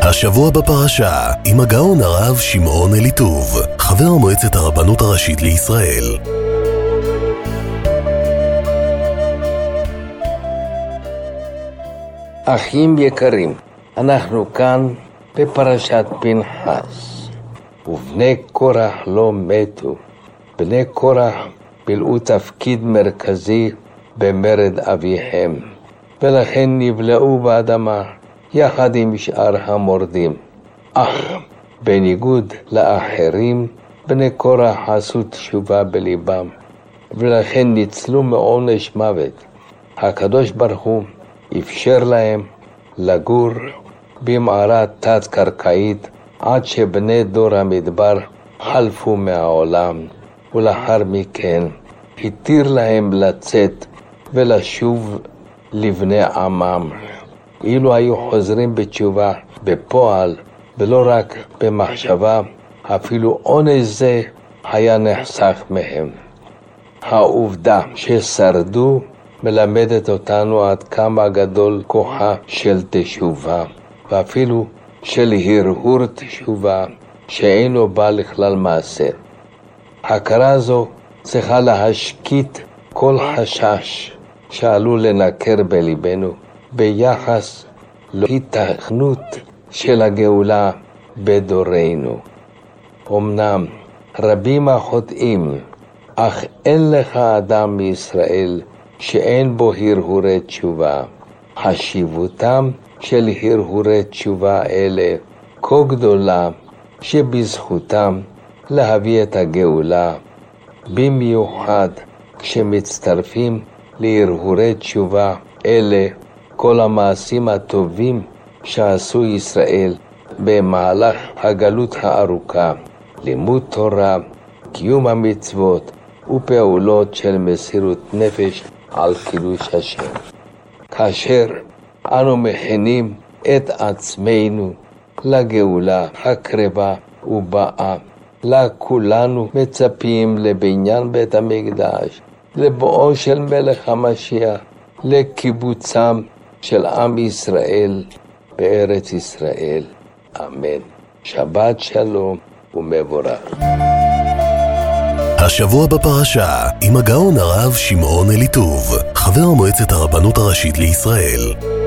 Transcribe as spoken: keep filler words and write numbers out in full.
השבוע בפרשה, עם הגאון הרב שמעון אליטוב, חבר מועצת הרבנות הראשית לישראל. אחים יקרים, אנחנו כאן בפרשת פנחס, ובני קורח לא מתו. בני קורח מילאו תפקיד מרכזי במרד אביהם, ולכן נבלעו באדמה יחד עם שאר המורדים. אך בניגוד לאחרים, בני קורח עשו תשובה בליבם, ולכן ניצלו מעונש מוות. הקדוש ברוך הוא אפשר להם לגור במערה תת-קרקעית עד שבני דור המדבר חלפו מהעולם, ולאחר מכן התיר להם לצאת ולשוב לבני עמם. אילו היו חוזרים בתשובה בפועל ולא רק במחשבה, אפילו עונש זה היה נחסך מהם. העובדה ששרדו מלמדת אותנו עד כמה גדול כוחה של תשובה, ואפילו של הרהור תשובה שאינו בא לכלל מעשה. הכרה זו צריכה להשקיט כל חשש שעלול לנקר בליבנו ביחס להתכנות של הגאולה בדורנו. אמנם רבים החוטאים, אך אין לך אדם מישראל שאין בו הרהורי תשובה. חשיבותם של הרהורי תשובה אלה כה גדולה שבזכותם להביא את הגאולה, במיוחד כשמצטרפים להרהורי תשובה אלה כל המעשים הטובים שעשו ישראל במהלך הגלות הארוכה, לימוד תורה, קיום המצוות ופעולות של מסירות נפש על קידוש השם. כאשר אנו מכינים את עצמנו לגאולה הקרבה ובאה, לה כולנו מצפים לבניין בית המקדש, לבואו של מלך המשיח, לקיבוצם של עם ישראל בארץ ישראל. אמן. שבת שלום ומבורך. השבוע בפרשה, עם הגאון הרב שמעון אליטוב, חבר מועצת הרבנות הראשית לישראל.